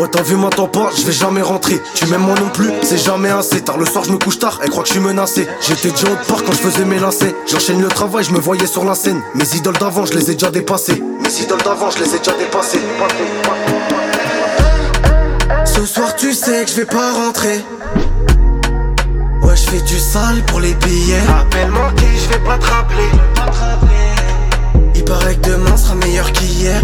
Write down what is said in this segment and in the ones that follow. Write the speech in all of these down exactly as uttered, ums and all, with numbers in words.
Ouais t'as vu m'attends pas, je vais jamais rentrer. Tu m'aimes moi non plus, c'est jamais assez. Tard le soir je me couche tard, elle croit que je suis menacé. J'étais déjà au part quand je faisais mes lacets. J'enchaîne le travail, je me voyais sur la scène. Mes idoles d'avant, je les ai déjà dépassées. Mes idoles d'avant, je les ai déjà dépassées. Ce soir tu sais que je vais pas rentrer. Ouais je fais du sale pour les billets. Appelle manqué, je vais pas te rappeler. Il paraît que demain sera meilleur qu'hier.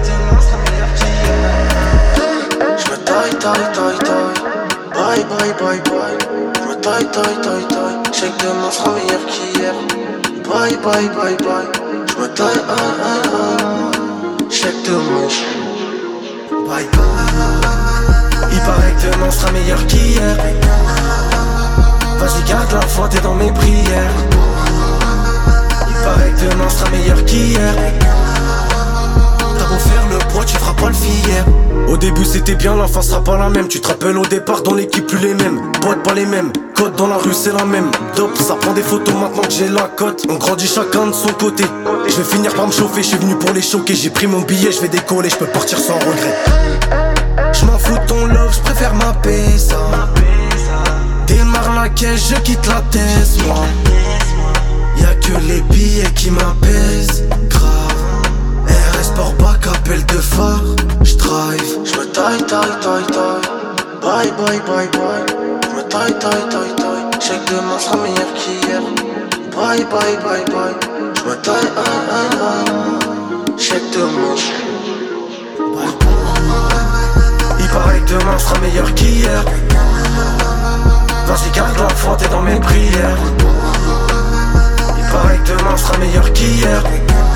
Je me taille, taille, taille, taille. Bye, bye, bye, bye. Je me taille, taille, taille, taille. Je sais que demain sera meilleur qu'hier. Bye, bye, bye, bye. Je me taille, aïe, aïe, aïe. Je sais que demain. Bye, bye. Il paraît que demain sera meilleur qu'hier. Vas-y, garde la foi, t'es dans mes prières. Il paraît que demain sera meilleur qu'hier. T'as beau faire le poids, tu feras pas le fier. Au début c'était bien, la fin sera pas la même. Tu te rappelles au départ, dans l'équipe plus les mêmes. Potes pas les mêmes, code dans la rue c'est la même. Dope, ça prend des photos maintenant que j'ai la cote. On grandit chacun de son côté. Je vais finir par me chauffer, je suis venu pour les choquer. J'ai pris mon billet, je vais décoller, je peux partir sans regret. Je m'en fous de ton love, je préfère ma pesa. Démarre la caisse, je quitte la thèse, moi. Y'a que les billets qui m'apaisent, grave. R S Sport back, appel de phare, j'drive. J'me taille, taille, taille, taille. Bye, bye, bye, bye. J'me taille, taille, taille, taille. J'sais que demain sera meilleur qu'hier. Bye, bye, bye, bye. J'me taille, aïe, aïe, aïe. J'sais que demain. Bye, bye. Il paraît que demain sera meilleur qu'hier. Vas-y garde la foi, t'es dans mes prières. Il paraît que demain sera meilleur qu'hier.